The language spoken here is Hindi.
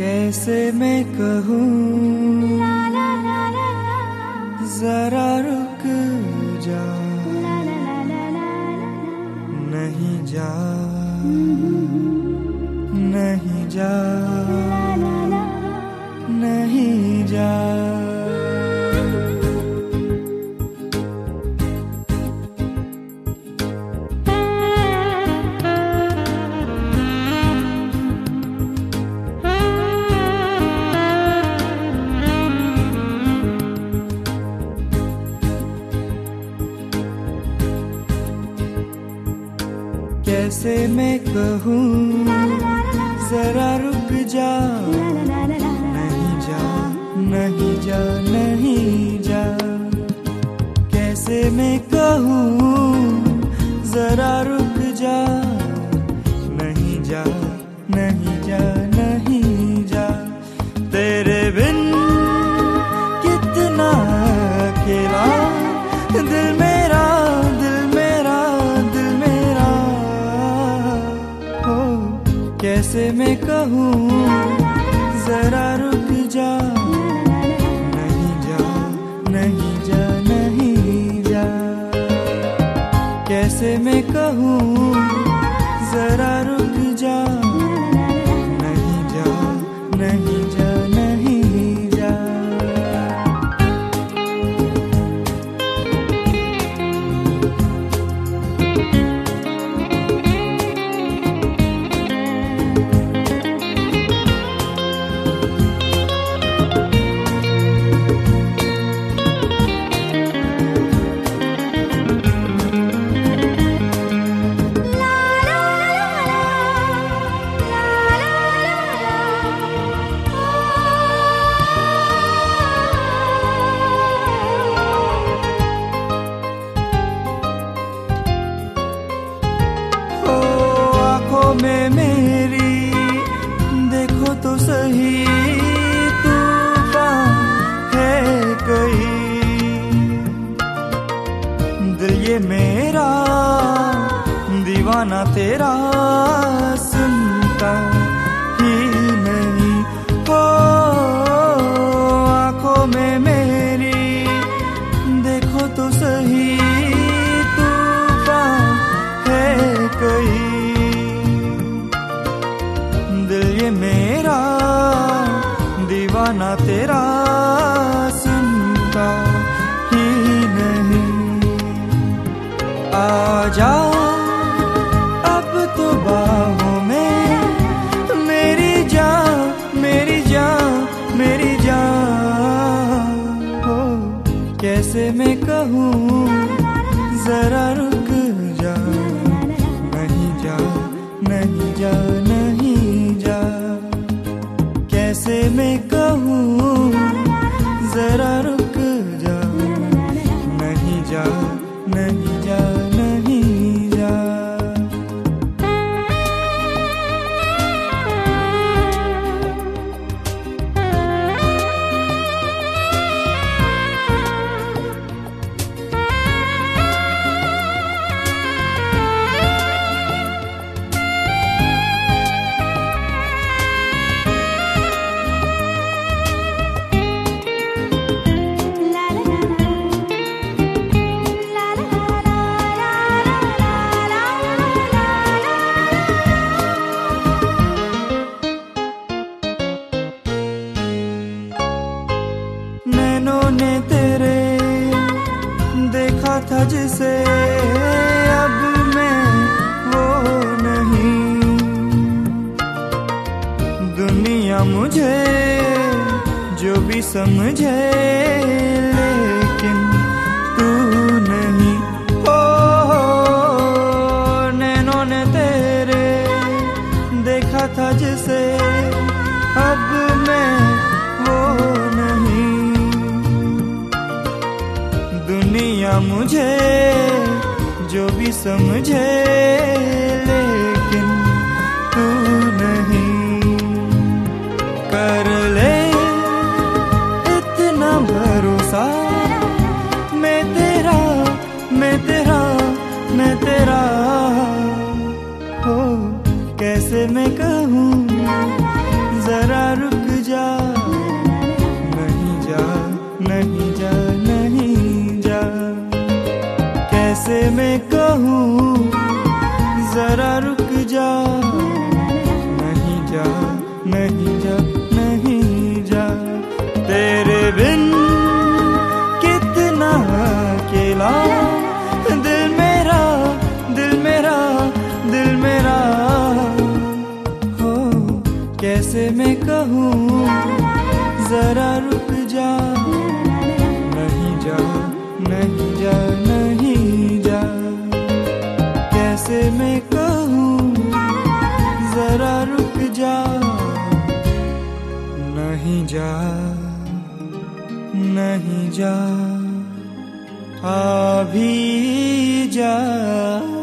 कैसे मैं कहूँ जरा रुक जा, नहीं जा, नहीं जा, नहीं जा। कैसे मैं कहूँ जरा रुक जा, नहीं जा, नहीं जा, नहीं जा। कैसे मैं कहूँ जरा रुक जा, नहीं जा, नहीं जा, नहीं जा। तेरे बिन कितना अकेला दिल मेरा, दिल मेरा, दिल मेरा हो। कैसे मैं कहूँ जरा रुक जा, नहीं जा, नहीं जा, नहीं जा। कैसे मैं कहूँ जरा रुक जा, नहीं जा, नहीं जा, नहीं जा। में मेरी देखो तो सही तूफान है कहीं। दिल ये मेरा दीवाना तेरा सुनता ही नहीं हो। आँखों में मेरी देखो तो सही तूफान है कहीं। ये मेरा दीवाना तेरा सुनता ही नहीं। आजा अब तो बाहों में मेरी जान, मेरी जान, मेरी जान हो। कैसे मैं कहूँ जरा रुक जा, नहीं जा, नहीं जा, नहीं जा। कैसे मैं कहूँ जरा रुक जा, नहीं जा, नहीं जा, नहीं जा। नैनों ने तेरे देखा था जिसे अब मैं वो नहीं। दुनिया मुझे जो भी समझे लेकिन तू नहीं हो। नैनों ने तेरे देखा था जिसे अब मैं वो नहीं। दुनिया मुझे जो भी समझे लेकिन तू नहीं। कर ले इतना भरोसा, मैं तेरा, मैं तेरा, मैं तेरा हो। कैसे मैं कहूँ जरा रुक कैसे मैं कहूँ जरा रुक जा, नहीं जा, नहीं जा, नहीं जा। तेरे बिन कितना अकेला दिल मेरा, दिल मेरा, दिल मेरा हो। कैसे मैं कहूँ जरा रुक जा, नहीं जा, नहीं जा, नहीं जा। कैसे मैं कहूँ जरा रुक जा, नहीं जा, नहीं जा, आ भी जा।